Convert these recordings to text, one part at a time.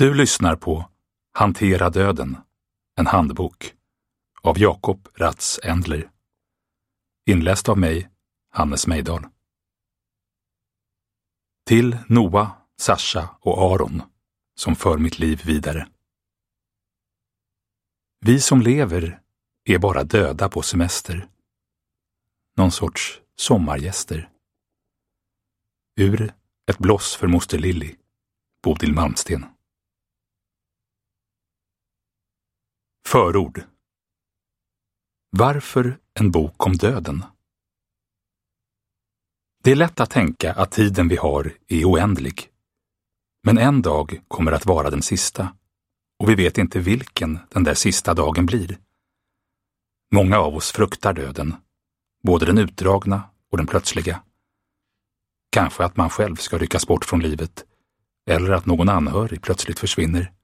Du lyssnar på Hantera döden, en handbok av Jakob Ratz Endler. Inläst av mig, Hannes Mejdal. Till Noah, Sasha och Aron som för mitt liv vidare. Vi som lever är bara döda på semester. Någon sorts sommargäster. Ur Ett bloss för moster Lilly, Bodil Malmsten. Förord. Varför en bok om döden? Det är lätt att tänka att tiden vi har är oändlig. Men en dag kommer att vara den sista, och vi vet inte vilken den där sista dagen blir. Många av oss fruktar döden, både den utdragna och den plötsliga. Kanske att man själv ska ryckas bort från livet, eller att någon anhörig plötsligt försvinner.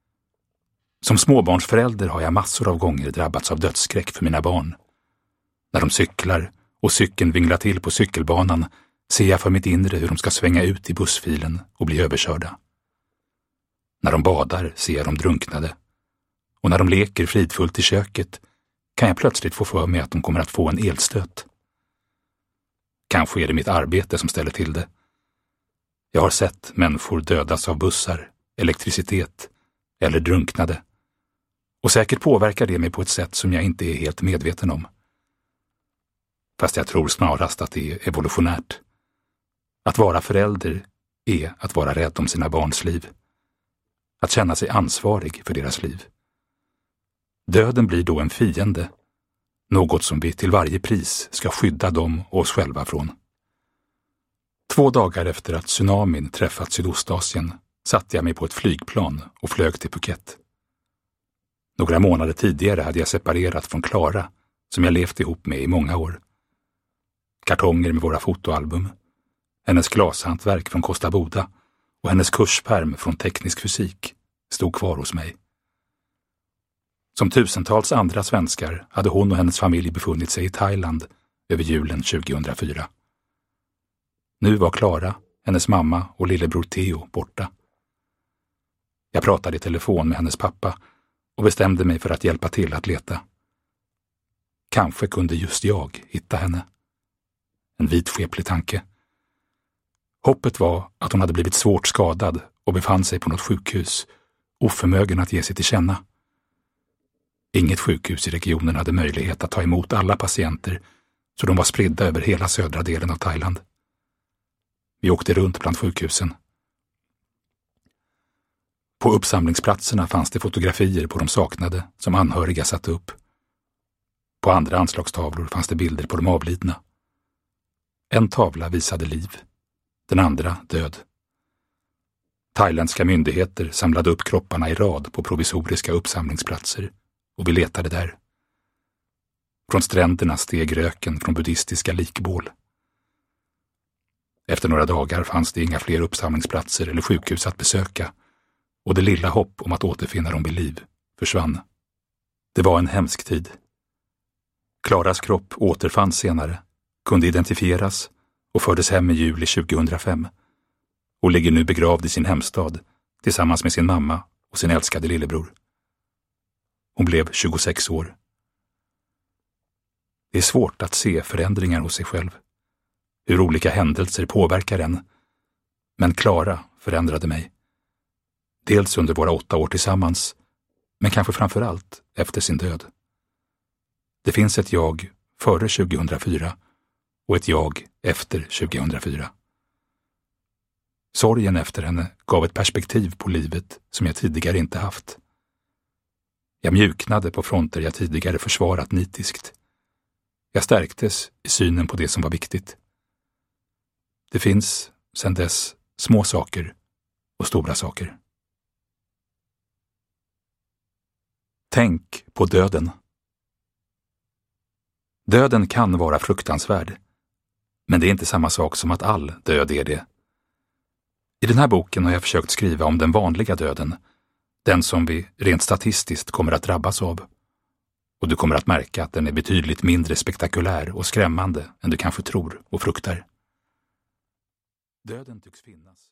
Som småbarnsförälder har jag massor av gånger drabbats av dödsskräck för mina barn. När de cyklar och cykeln vinglar till på cykelbanan ser jag för mitt inre hur de ska svänga ut i bussfilen och bli överkörda. När de badar ser jag dem drunknade. Och när de leker fridfullt i köket kan jag plötsligt få för mig att de kommer att få en elstöt. Kanske är det mitt arbete som ställer till det. Jag har sett människor dödas av bussar, elektricitet eller drunknade. Och säkert påverkar det mig på ett sätt som jag inte är helt medveten om. Fast jag tror snarast att det är evolutionärt. Att vara förälder är att vara rädd om sina barns liv. Att känna sig ansvarig för deras liv. Döden blir då en fiende. Något som vi till varje pris ska skydda dem och oss själva från. 2 dagar efter att tsunamin träffat Sydostasien satte jag mig på ett flygplan och flög till Phuket. Några månader tidigare hade jag separerat från Clara, som jag levt ihop med i många år. Kartonger med våra fotoalbum, hennes glashantverk från Kosta Boda och hennes kurspärm från teknisk fysik stod kvar hos mig. Som tusentals andra svenskar hade hon och hennes familj befunnit sig i Thailand över julen 2004. Nu var Clara, hennes mamma och lillebror Theo borta. Jag pratade i telefon med hennes pappa och bestämde mig för att hjälpa till att leta. Kanske kunde just jag hitta henne. En vidskeplig tanke. Hoppet var att hon hade blivit svårt skadad och befann sig på något sjukhus, oförmögen att ge sig till känna. Inget sjukhus i regionen hade möjlighet att ta emot alla patienter, så de var spridda över hela södra delen av Thailand. Vi åkte runt bland sjukhusen. På uppsamlingsplatserna fanns det fotografier på de saknade som anhöriga satte upp. På andra anslagstavlor fanns det bilder på de avlidna. En tavla visade liv, den andra död. Thailändska myndigheter samlade upp kropparna i rad på provisoriska uppsamlingsplatser och vi letade där. Från stränderna steg röken från buddhistiska likbål. Efter några dagar fanns det inga fler uppsamlingsplatser eller sjukhus att besöka och det lilla hopp om att återfinna dem vid liv försvann. Det var en hemsk tid. Claras kropp återfanns senare, kunde identifieras och fördes hem i juli 2005 och ligger nu begravd i sin hemstad tillsammans med sin mamma och sin älskade lillebror. Hon blev 26 år. Det är svårt att se förändringar hos sig själv. Hur olika händelser påverkar en. Men Clara förändrade mig. Dels under våra 8 år tillsammans, men kanske framför allt efter sin död. Det finns ett jag före 2004 och ett jag efter 2004. Sorgen efter henne gav ett perspektiv på livet som jag tidigare inte haft. Jag mjuknade på fronter jag tidigare försvarat nitiskt. Jag stärktes i synen på det som var viktigt. Det finns, sedan dess, små saker och stora saker. Tänk på döden. Döden kan vara fruktansvärd, men det är inte samma sak som att all död är det. I den här boken har jag försökt skriva om den vanliga döden, den som vi rent statistiskt kommer att drabbas av. Och du kommer att märka att den är betydligt mindre spektakulär och skrämmande än du kanske tror och fruktar. Döden tycks finnas.